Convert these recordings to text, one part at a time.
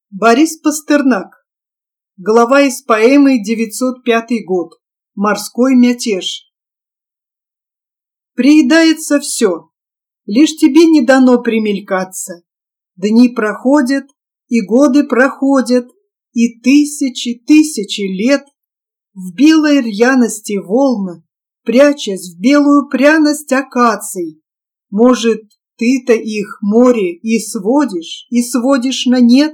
Борис Пастернак. Глава из поэмы «905 год. Морской мятеж». Приедается все, лишь тебе не дано примелькаться. Дни проходят, и годы проходят, и тысячи лет в белой рьяности волн, прячась в белую пряность акаций. Может, ты-то их, море, и сводишь на нет?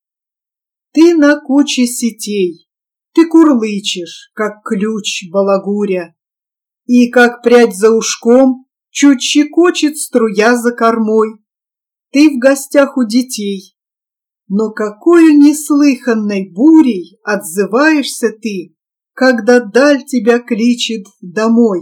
Ты на куче сетей, ты курлычешь, как ключ балагуря, и, как прядь за ушком, чуть щекочет струя за кормой. Ты в гостях у детей, но какою неслыханной бурей отзываешься ты, когда даль тебя кличет домой.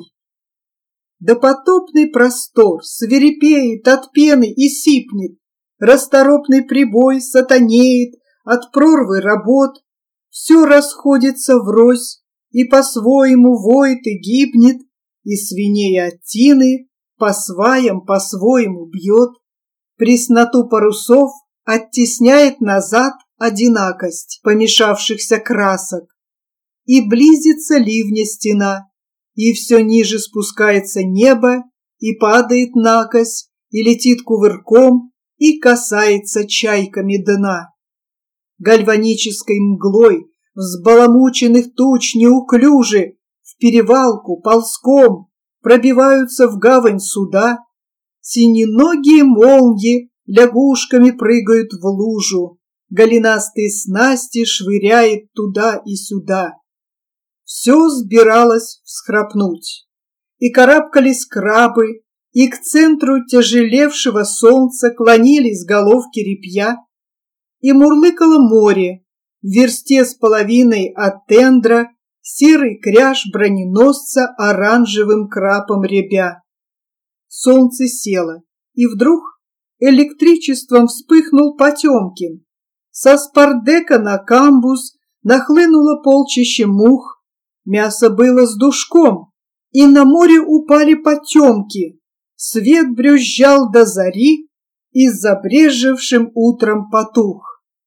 Допотопный простор свирепеет от пены и сипнет, расторопный прибой сатанеет от прорвы работ, все расходится врозь, и по-своему воет и гибнет, и свиней от тины по сваям по-своему бьет, пресноту парусов оттесняет назад одинакость помешавшихся красок, и близится ливня стена, и все ниже спускается небо, и падает накось, и летит кувырком, и касается чайками дна. Гальванической мглой взбаламученных туч неуклюже в перевалку ползком пробиваются в гавань суда, синеногие молнии лягушками прыгают в лужу, голенастые снасти швыряет туда и сюда. Все сбиралось всхрапнуть, и карабкались крабы, и к центру тяжелевшего солнца клонились головки репья, и мурлыкало море, в версте с половиной от тендра серый кряж броненосца оранжевым крапом рябя. Солнце село, и вдруг электричеством вспыхнул Потемкин. Со спардека на камбуз нахлынуло полчище мух, мясо было с душком, и на море упали потемки. Свет брюзжал до зари и с забрежевшим утром потух.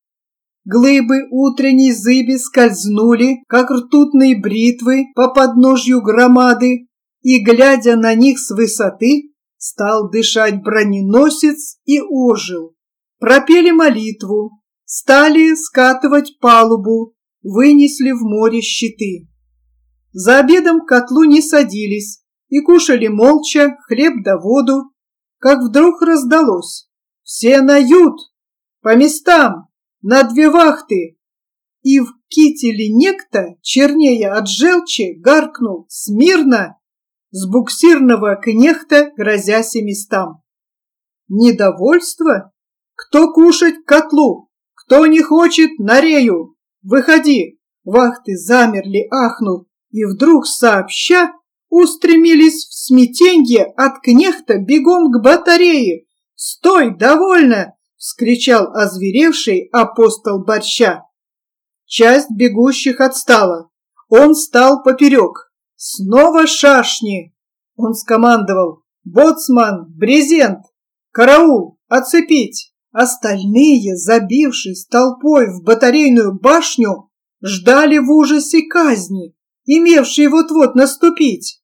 Глыбы утренней зыби скользнули, как ртутные бритвы, по подножью громады, и, глядя на них с высоты, стал дышать броненосец и ожил. Пропели молитву, стали скатывать палубу, вынесли в море щиты. За обедом к котлу не садились и кушали молча хлеб да воду, как вдруг раздалось: «Все на ют! По местам! На 2 вахты!» И в кителе некто, чернее от желчи, гаркнул: «Смирно!» с буксирного кнехта, грозясь местам. Недовольство? Кто кушать к котлу? Кто не хочет, на рею! Выходи! Вахты замерли, ахнув, и вдруг сообща устремились в смятенье от кнехта бегом к батарее. «Стой, довольно!» — вскричал озверевший апостол борща. Часть бегущих отстала. Он стал поперек. Снова шашни. Он скомандовал: «Боцман, брезент! Караул! Оцепить!» Остальные, забившись толпой в батарейную башню, ждали в ужасе казни, имевшей вот-вот наступить.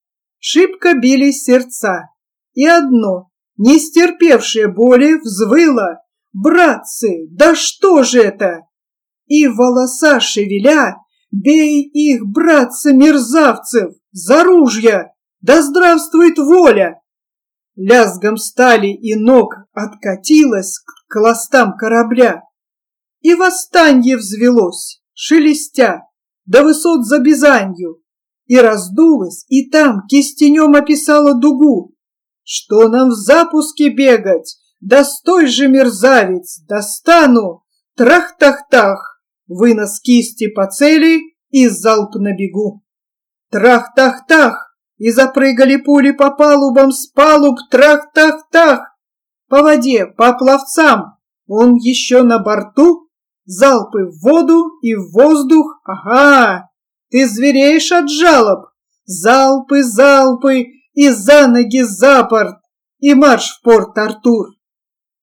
Шибко бились сердца, и одно, не стерпевшее боли, взвыло: «Братцы, да что же это?» И волоса шевеля: «Бей их, братцы-мерзавцев, за ружья! Да здравствует воля!» Лязгом стали и ног откатилась к ластам корабля, и восстанье взвелось, шелестя, до высот за Бизанью, и раздулось, и там кистенем описало дугу. «Что нам в запуске бегать? Да стой же, мерзавец, достану! Трах-тах-тах!» Вынос кисти по цели и залп на бегу. Трах-тах-тах! И запрыгали пули по палубам с палуб. Трах-тах-тах! По воде, по пловцам. Он еще на борту. Залпы в воду и в воздух. Ага! Ты звереешь от жалоб. Залпы, залпы и за ноги за борт. И марш в порт Артур.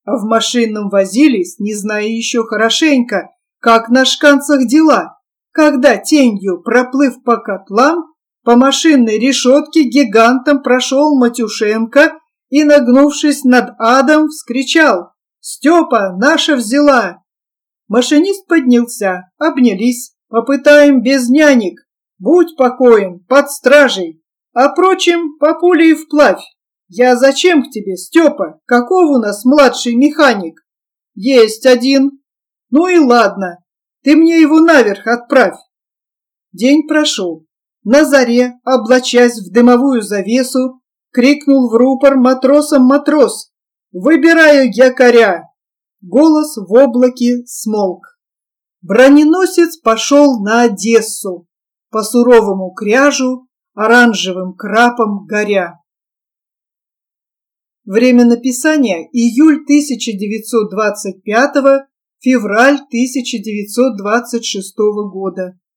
а в машинном возились, не зная еще хорошенько, как на шканцах дела, когда тенью, проплыв по котлам, по машинной решетке гигантом прошел Матюшенко и, нагнувшись над адом, вскричал: «Степа, наша взяла!» Машинист поднялся, обнялись, попытаем без нянек, будь покоен, под стражей, а прочим по пуле и вплавь. Я зачем к тебе, Степа? Каков у нас младший механик? Есть один. Ну и ладно, ты мне его наверх отправь. День прошел. На заре, облачась в дымовую завесу, крикнул в рупор матросам матрос: «Выбираю якоря!» Голос в облаке смолк. Броненосец пошел на Одессу, по суровому кряжу, оранжевым крапом горя. Время написания – июль 1925, февраль 1926 года.